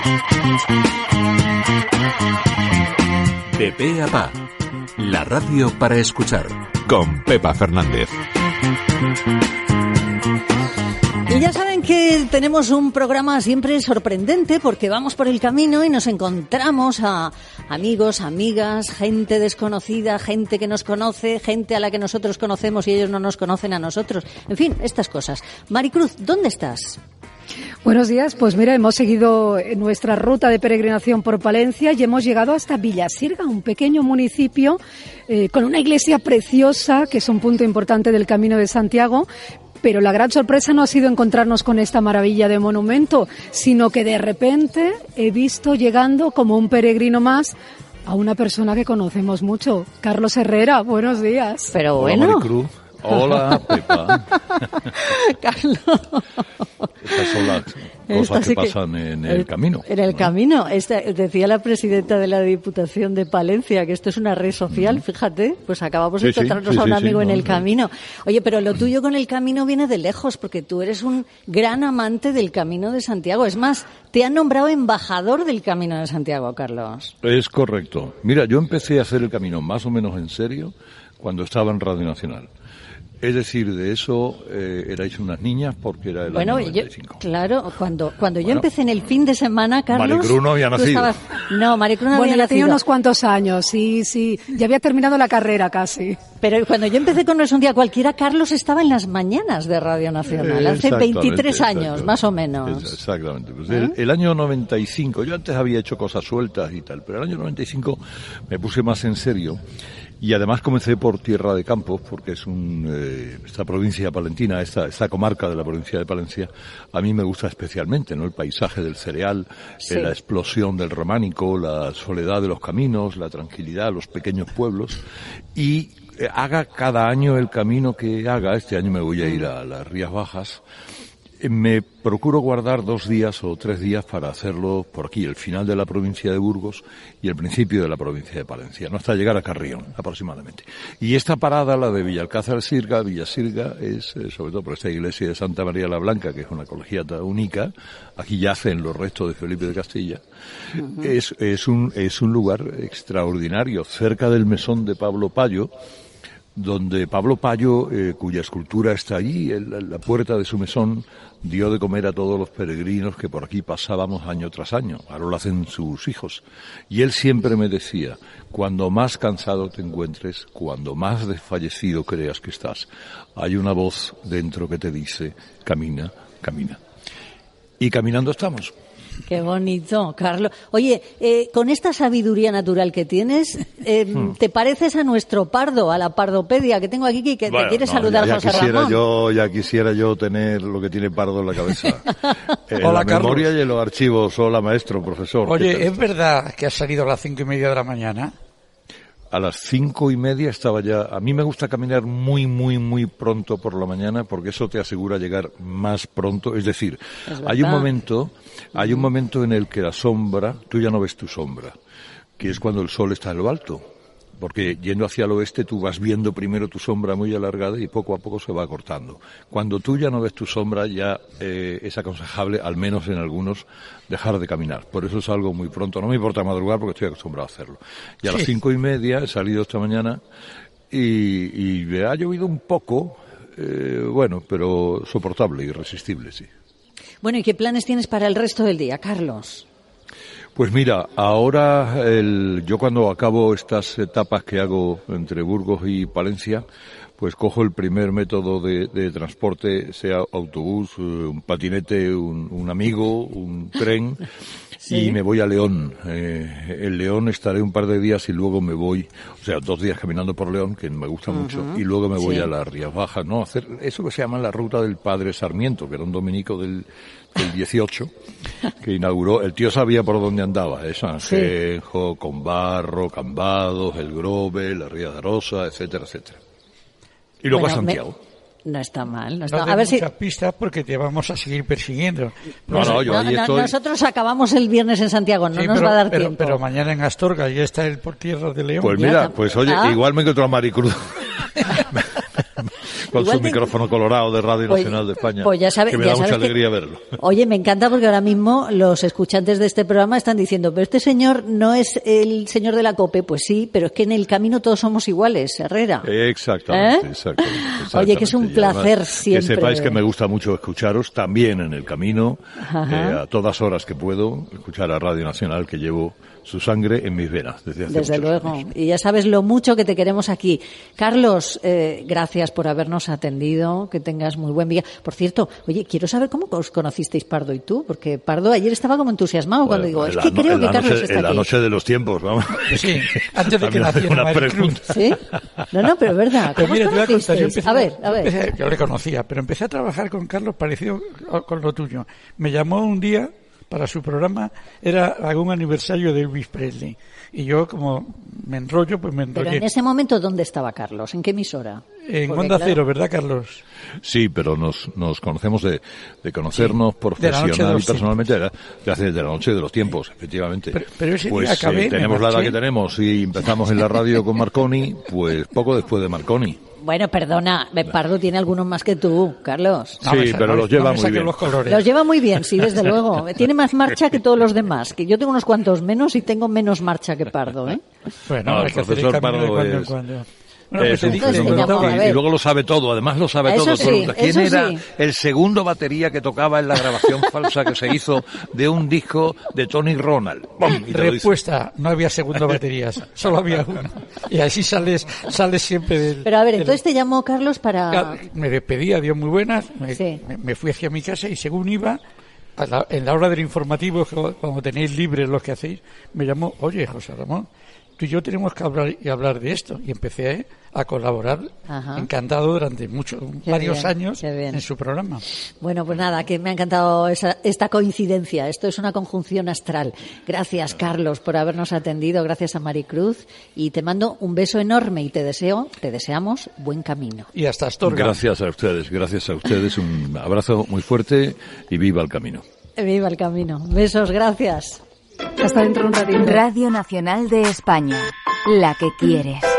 De pe a pa, la radio para escuchar, con Pepa Fernández. Y ya saben que tenemos un programa siempre sorprendente porque vamos por el camino y nos encontramos a amigos, amigas, gente desconocida, gente que nos conoce, gente a la que nosotros conocemos y ellos no nos conocen a nosotros. En fin, estas cosas. Maricruz, ¿dónde estás? Buenos días, pues mira, hemos seguido nuestra ruta de peregrinación por Palencia y hemos llegado hasta Villasirga, un pequeño municipio con una iglesia preciosa, que es un punto importante del Camino de Santiago. Pero la gran sorpresa no ha sido encontrarnos con esta maravilla de monumento, sino que de repente he visto llegando como un peregrino más a una persona que conocemos mucho, Carlos Herrera. Buenos días. Pero hola, bueno. Maricruz. Hola, Pepa. Carlos. Estas son las cosas que pasan en el camino. En el camino. Decía la presidenta de la Diputación de Palencia que esto es una red social, fíjate, pues acabamos de encontrarnos a un amigo en el camino. Oye, pero lo tuyo con el camino viene de lejos, porque tú eres un gran amante del Camino de Santiago. Es más, te han nombrado embajador del Camino de Santiago, Carlos. Es correcto. Mira, yo empecé a hacer el camino más o menos en serio cuando estaba en Radio Nacional. Es decir, de eso erais unas niñas porque era el año 95. Claro, cuando yo empecé en el fin de semana, Carlos... Maricruz no había nacido. No, Maricruz no había nacido. Bueno, ya tenía unos cuantos años, sí. Ya había terminado la carrera casi. Pero cuando yo empecé con No es un día cualquiera, Carlos estaba en las mañanas de Radio Nacional, hace 23 años, más o menos. Exactamente. Pues el año 95, yo antes había hecho cosas sueltas y tal, pero el año 95 me puse más en serio. Y además comencé por Tierra de Campos, porque es esta provincia palentina, esta comarca de la provincia de Palencia, a mí me gusta especialmente, ¿no? El paisaje del cereal, la explosión del románico, la soledad de los caminos, la tranquilidad, los pequeños pueblos. Y haga cada año el camino que haga, este año me voy a ir a las Rías Bajas, me procuro guardar 2 días o 3 días para hacerlo por aquí, el final de la provincia de Burgos y el principio de la provincia de Palencia, no hasta llegar a Carrión aproximadamente. Y esta parada, la de Villasirga, es sobre todo por esta iglesia de Santa María la Blanca, que es una colegiata única, aquí yacen los restos de Felipe de Castilla. Uh-huh. Es un lugar extraordinario, cerca del mesón de Pablo Payo, donde Pablo Payo, cuya escultura está allí, en la puerta de su mesón, dio de comer a todos los peregrinos que por aquí pasábamos año tras año. Ahora lo hacen sus hijos. Y él siempre me decía, cuando más cansado te encuentres, cuando más desfallecido creas que estás, hay una voz dentro que te dice, camina, camina. Y caminando estamos. Qué bonito, Carlos. Oye, con esta sabiduría natural que tienes, ¿te pareces a nuestro Pardo, a la Pardopedia que tengo aquí, que te quiere saludar José Ramón? Ya quisiera yo tener lo que tiene Pardo en la cabeza. Hola, la Carlos. Memoria y en los archivos. Hola, maestro, profesor. Oye, ¿es verdad que has salido a las 5:30 de la mañana? A las 5:30 estaba ya. A mí me gusta caminar muy, muy, muy pronto por la mañana porque eso te asegura llegar más pronto. Es decir, hay un momento en el que la sombra, tú ya no ves tu sombra, que es cuando el sol está en lo alto. Porque yendo hacia el oeste tú vas viendo primero tu sombra muy alargada y poco a poco se va cortando. Cuando tú ya no ves tu sombra ya es aconsejable, al menos en algunos, dejar de caminar. Por eso salgo muy pronto. No me importa madrugar porque estoy acostumbrado a hacerlo. Y a las 5:30 he salido esta mañana y me ha llovido un poco, pero soportable y resistible, sí. Bueno, ¿y qué planes tienes para el resto del día, Carlos? Pues mira, ahora yo cuando acabo estas etapas que hago entre Burgos y Palencia, pues cojo el primer método de transporte, sea autobús, un patinete, un amigo, un tren, ¿sí? Y me voy a León. En León estaré un par de días y luego me voy, 2 días caminando por León, que me gusta mucho, y luego me voy a las Rías Bajas, ¿no? Hacer eso que se llama la ruta del Padre Sarmiento, que era un dominico del 18, que inauguró. El tío sabía por dónde andaba, Sanjenjo, Combarro, Cambados, El Grove, la Ría de Arosa, etcétera, etcétera. Y luego a Santiago. No está mal. No te muchas pistas porque te vamos a seguir persiguiendo. Yo ahí estoy. Nosotros acabamos el viernes en Santiago, nos va a dar tiempo. Pero mañana en Astorga ya está el por tierra de León. Pues mira, igual me encontró a Maricruz. Con su micrófono colorado de Radio Nacional de España. Pues ya sabes, que me da mucha alegría verlo. Oye, me encanta porque ahora mismo los escuchantes de este programa están diciendo, pero este señor no es el señor de la COPE. Pues sí, pero es que en el camino todos somos iguales, Herrera. Exactamente. Oye, que es un placer siempre. Que sepáis que me gusta mucho escucharos también en el camino, a todas horas que puedo, escuchar a Radio Nacional, que llevo su sangre en mis venas desde hace Desde luego. años. Y ya sabes lo mucho que te queremos aquí. Carlos, gracias por habernos atendido, que tengas muy buen día. Por cierto, oye, quiero saber cómo os conocisteis Pardo y tú, porque Pardo ayer estaba como entusiasmado cuando digo, es que creo que Carlos está aquí. En la noche de los tiempos, vamos. Sí, antes de que naciera una pregunta. ¿Sí? No, pero es verdad. ¿Cómo mira, os conocisteis? A ver. Yo le conocía, pero empecé a trabajar con Carlos parecido con lo tuyo. Me llamó un día para su programa, era algún aniversario de Elvis Presley. Y yo, como me enrollo, pues me enrollé. Pero en ese momento, ¿dónde estaba Carlos? ¿En qué emisora? En Onda Cero, ¿verdad, Carlos? Sí, pero nos conocemos de conocernos profesional y personalmente de la noche de los tiempos, efectivamente. Pero ese pues día acabé, tenemos la edad que tenemos y empezamos en la radio con Marconi, pues poco después de Marconi. Bueno, perdona, Pardo tiene algunos más que tú, Carlos. Sí, pero los lleva muy bien. Los lleva muy bien, sí, desde luego. Tiene más marcha que todos los demás, que yo tengo unos cuantos menos y tengo menos marcha que Pardo, ¿eh? Bueno, el profesor Pardo es... Bueno, es un fenómeno, y luego lo sabe todo, además lo sabe todo. Sí, ¿Quién era el segundo batería que tocaba en la grabación falsa que se hizo de un disco de Tony Ronald? Respuesta, no había segundo baterías, solo había uno. Y así sales siempre del... Pero a ver, entonces te llamó Carlos para... Me despedí, adiós muy buenas, me fui hacia mi casa y según iba, en la hora del informativo, cuando tenéis libres los que hacéis, me llamó, oye, José Ramón, tú y yo tenemos que hablar de esto. Y empecé a colaborar, encantado, durante varios años en su programa. Bueno, pues nada, que me ha encantado esta coincidencia. Esto es una conjunción astral. Gracias, Carlos, por habernos atendido. Gracias a Maricruz. Y te mando un beso enorme y te deseamos buen camino. Y hasta Astorga. Gracias a ustedes. Un abrazo muy fuerte y viva el camino. Viva el camino. Besos, gracias. Hasta dentro de un ratito. Radio Nacional de España, la que quieres.